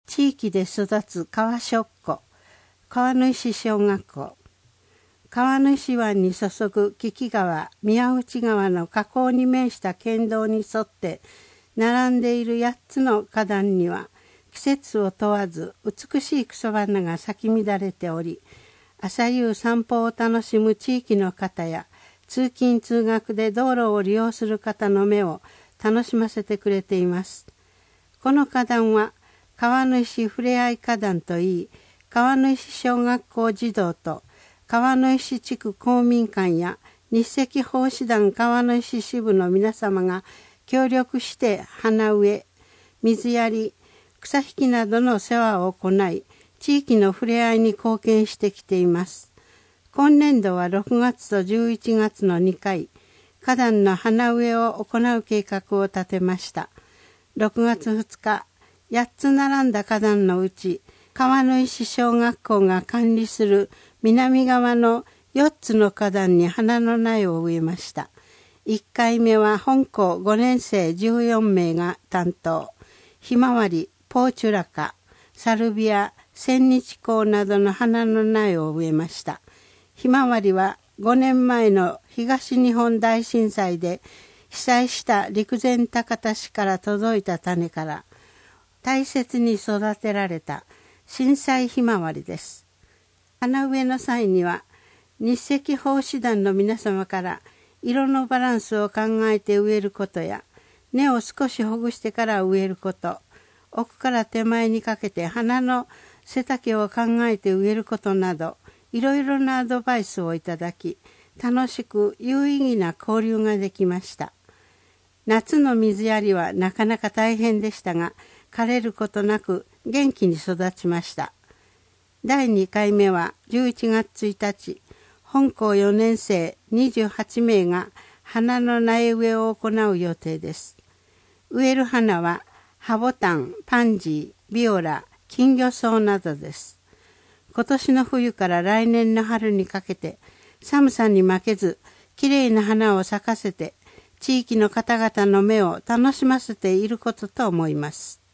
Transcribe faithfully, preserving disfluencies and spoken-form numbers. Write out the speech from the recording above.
地域で育つ川しょっこ、川野石小学校。川野石湾に注ぐ木々川、宮内川の河口に面した県道に沿って並んでいるやっつの花壇には、季節を問わず美しい草花が咲き乱れており、朝夕散歩を楽しむ地域の方や、通勤通学で道路を利用する方の目を楽しませてくれています。この花壇は、川野石ふれあい花壇といい、川野石小学校児童と川野石地区公民館や日赤奉仕団川野石支部の皆様が協力して花植え、水やり、草引きなどの世話を行い、地域のふれあいに貢献してきています。今年度はろくがつとじゅういちがつのにかい、花壇の花植えを行う計画を立てました。ろくがつふつか、やっつ並んだ花壇のうち、川野石小学校が管理する南側のよっつの花壇に花の苗を植えました。いっかいめは本校ごねんせいじゅうよんめいが担当。ひまわり、ポーチュラカ、サルビア、千日紅などの花の苗を植えました。ひまわりはごねんまえの東日本大震災で被災した陸前高田市から届いた種から大切に育てられた震災ひまわりです。花植えの際には日赤奉仕団の皆様から色のバランスを考えて植えることや根を少しほぐしてから植えること、奥から手前にかけて花の背丈を考えて植えることなどいろいろなアドバイスをいただき、楽しく有意義な交流ができました。夏の水やりはなかなか大変でしたが、枯れることなく元気に育ちました。だいにかいめはじゅういちがつついたち、本校よねんせいにじゅうはちめいが花の苗植えを行う予定です。植える花はハボタン、パンジー、ビオラ、金魚草などです。今年の冬から来年の春にかけて寒さに負けずきれいな花を咲かせて地域の方々の目を楽しませていることと思います。